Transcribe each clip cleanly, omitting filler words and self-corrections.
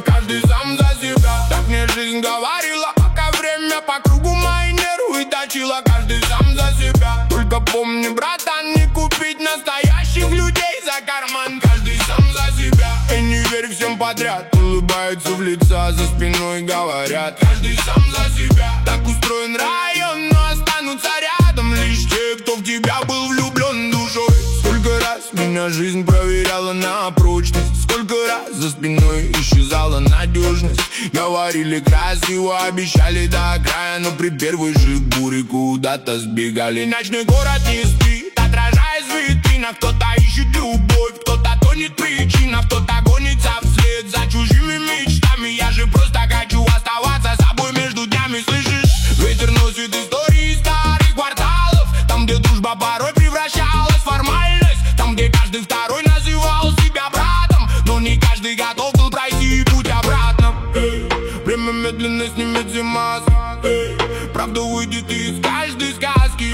каждый сам за себя. Так мне жизнь говорила, пока время по кругу мои нервы точила. Каждый сам за себя. Только помни, братан, не купить настоящих людей за карман. Каждый сам за себя. И не верь всем подряд. Улыбаются в лица, за спиной говорят. Каждый сам за себя. Так устроен район, но останутся рядом лишь те, кто в тебя был влюблен душой. Сколько раз меня жизнь проверяла на прочность, сколько раз за спиной исчезала надежность. Говорили красиво, обещали до края, но при первой же буре куда-то сбегали. Ночной город не спит, отражаясь в витринах. Кто-то ищет любовь, кто-то тонет причинах, кто-то гонится вслед за чужими мечтами. Я же просто хочу оставаться собой между днями, слышишь? Ветер носит истории старых кварталов, там, где дружба порой превращалась в формальность, там, где каждый второй называл себя братом, но не каждый готов был пройти путь обратно. Время медленно снимет все маски, правда выйдет из каждой сказки.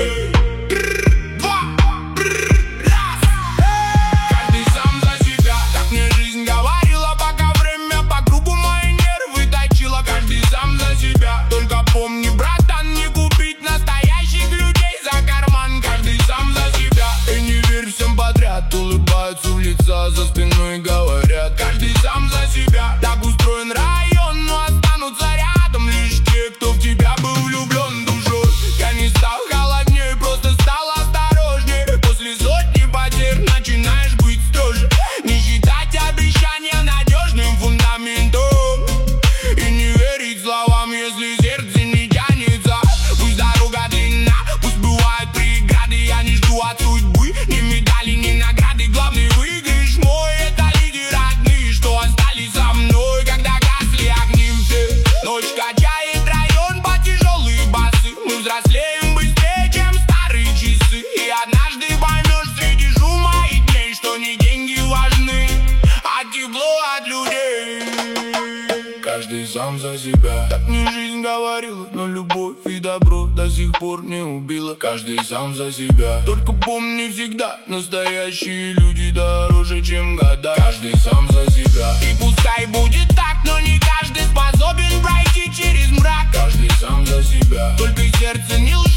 Каждый сам за себя. Так мне жизнь говорила, пока время по кругу мои нервы точила. Каждый сам за себя. Только помни, братан, не купить настоящих людей за карман. Каждый сам за себя. И не верь всем подряд. Улыбаются в лица, за спиной говорят. Каждый сам за себя. Так устроен район, но останутся рядом лишь те, кто в тебя был влюблен душой. Я не стал холоднее, просто стал осторожнее. После сотни потерь начинаешь быть строже. Не считать обещания надежным фундаментом и не верить словам, если сердце не тянется. Пусть дорога длинна, пусть бывают преграды. Я не жду от судьбы ни медали, ни награды. Главный выигрыш мой — это люди родные, что остались со мной, когда гасли огни все. Ночь качает район по тяжелые басы. Мы взрослеем быстрее, чем старые часы. И однажды поймешь среди шума и дней, что не деньги важны, а тепло от людей. Каждый сам за себя. Так мне жизнь говорила, но любовь и добро до сих пор не убила. Каждый сам за себя. Только помни всегда, настоящие люди дороже, чем года. Каждый сам за себя. И пускай будет так, но не каждый способен пройти через мрак. Каждый сам за себя. Только сердце не лжет.